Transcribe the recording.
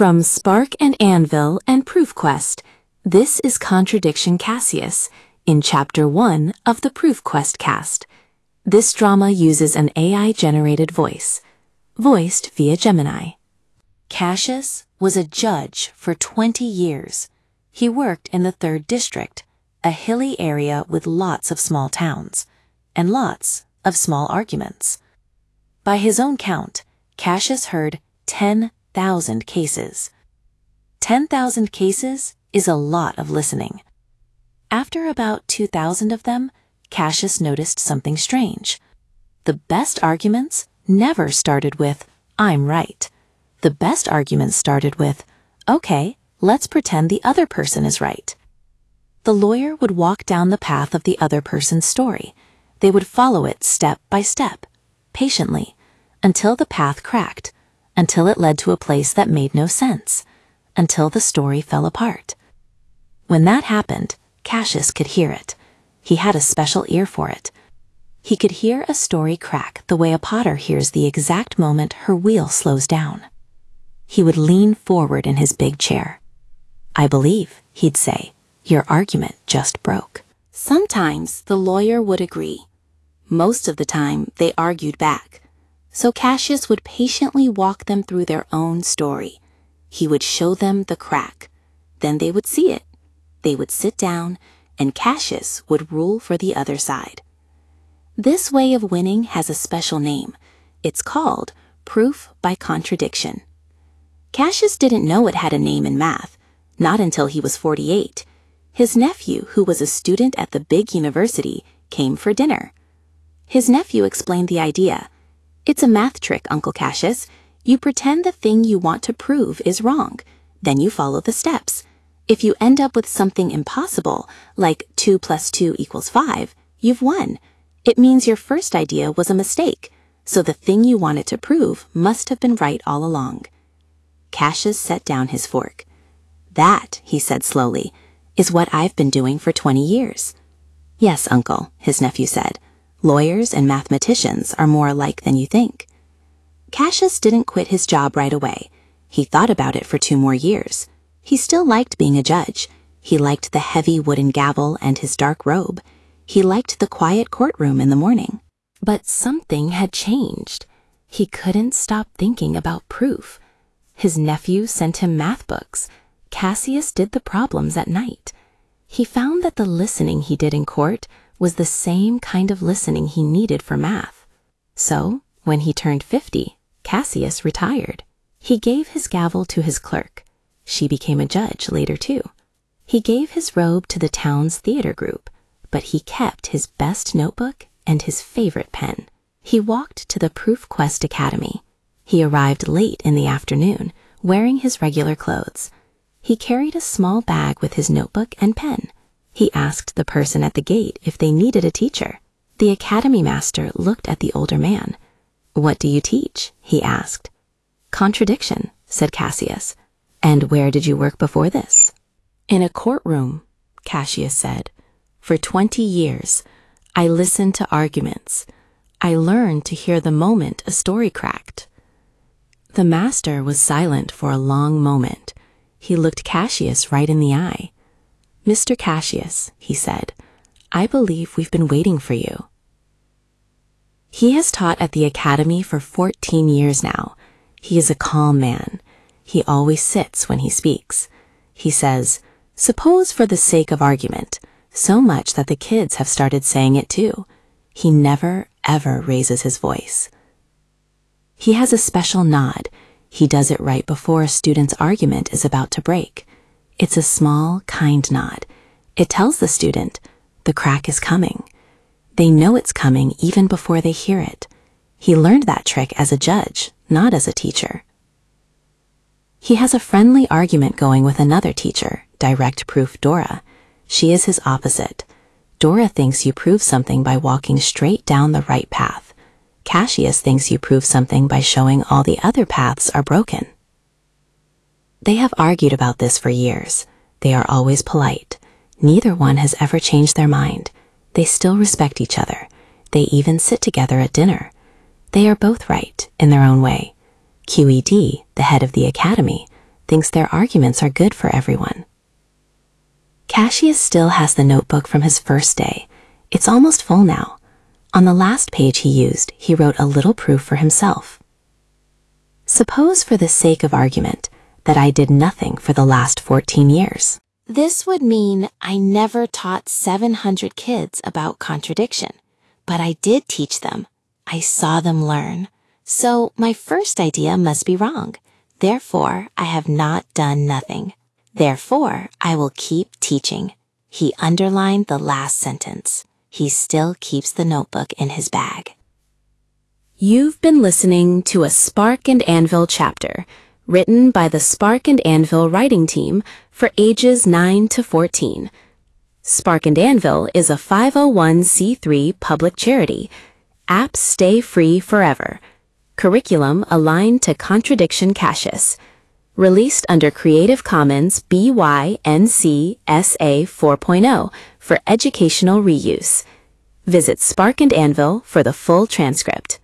From Spark and Anvil and ProofQuest, this is Contradiction Cassius in Chapter 1 of the ProofQuest cast. This drama uses an AI-generated voice, voiced via Gemini. Cassius was a judge for 20 years. He worked in the 3rd District, a hilly area with lots of small towns, and lots of small arguments. By his own count, Cassius heard 10,000 cases. 10,000 cases is a lot of listening. After about 2,000 of them, Cassius noticed something strange. The best arguments never started with, "I'm right." The best arguments started with, "Okay, let's pretend the other person is right." The lawyer would walk down the path of the other person's story. They would follow it step by step, patiently, until the path cracked, until it led to a place that made no sense, until the story fell apart. When that happened, Cassius could hear it. He had a special ear for it. He could hear a story crack the way a potter hears the exact moment her wheel slows down. He would lean forward in his big chair. "I believe," he'd say, "your argument just broke." Sometimes the lawyer would agree. Most of the time, they argued back. So Cassius would patiently walk them through their own story. He would show them the crack. Then they would see it. They would sit down, and Cassius would rule for the other side. This way of winning has a special name. It's called proof by contradiction. Cassius didn't know it had a name in math, not until he was 48. His nephew, who was a student at the big university, came for dinner. His nephew explained the idea. "It's a math trick, Uncle Cassius. You pretend the thing you want to prove is wrong. Then you follow the steps. If you end up with something impossible, like 2 + 2 = 5, you've won. It means your first idea was a mistake, so the thing you wanted to prove must have been right all along." Cassius set down his fork. "That," he said slowly, "is what I've been doing for 20 years. "Yes, Uncle," his nephew said. "Lawyers and mathematicians are more alike than you think." Cassius didn't quit his job right away. He thought about it for 2 more years. He still liked being a judge. He liked the heavy wooden gavel and his dark robe. He liked the quiet courtroom in the morning. But something had changed. He couldn't stop thinking about proof. His nephew sent him math books. Cassius did the problems at night. He found that the listening he did in court was the same kind of listening he needed for math. So, when he turned 50, Cassius retired. He gave his gavel to his clerk. She became a judge later, too. He gave his robe to the town's theater group, but he kept his best notebook and his favorite pen. He walked to the ProofQuest Academy. He arrived late in the afternoon, wearing his regular clothes. He carried a small bag with his notebook and pen. He asked the person at the gate if they needed a teacher. The academy master looked at the older man. "What do you teach?" he asked. "Contradiction," said Cassius. "And where did you work before this?" "In a courtroom," Cassius said. "For 20 years, I listened to arguments. I learned to hear the moment a story cracked." The master was silent for a long moment. He looked Cassius right in the eye. "Mr. Cassius," he said, "I believe we've been waiting for you." He has taught at the academy for 14 years now. He is a calm man. He always sits when he speaks. He says, "Suppose for the sake of argument," so much that the kids have started saying it too. He never, ever raises his voice. He has a special nod. He does it right before a student's argument is about to break. It's a small, kind nod. It tells the student, the crack is coming. They know it's coming even before they hear it. He learned that trick as a judge, not as a teacher. He has a friendly argument going with another teacher, Direct Proof Dora. She is his opposite. Dora thinks you prove something by walking straight down the right path. Cassius thinks you prove something by showing all the other paths are broken. They have argued about this for years. They are always polite. Neither one has ever changed their mind. They still respect each other. They even sit together at dinner. They are both right in their own way. QED, the head of the academy, thinks their arguments are good for everyone. Cassius still has the notebook from his first day. It's almost full now. On the last page he used, he wrote a little proof for himself. Suppose, for the sake of argument, that I did nothing for the last 14 years. This would mean I never taught 700 kids about contradiction, but I did teach them. I saw them learn. So my first idea must be wrong. Therefore, I have not done nothing. Therefore, I will keep teaching. He underlined the last sentence. He still keeps the notebook in his bag. You've been listening to a Spark and Anvil chapter, written by the Spark and Anvil writing team for ages 9 to 14. Spark and Anvil is a 501c3 public charity. Apps stay free forever. Curriculum aligned to Contradiction Cassius. Released under Creative Commons BY-NC SA 4.0 for educational reuse. Visit Spark and Anvil for the full transcript.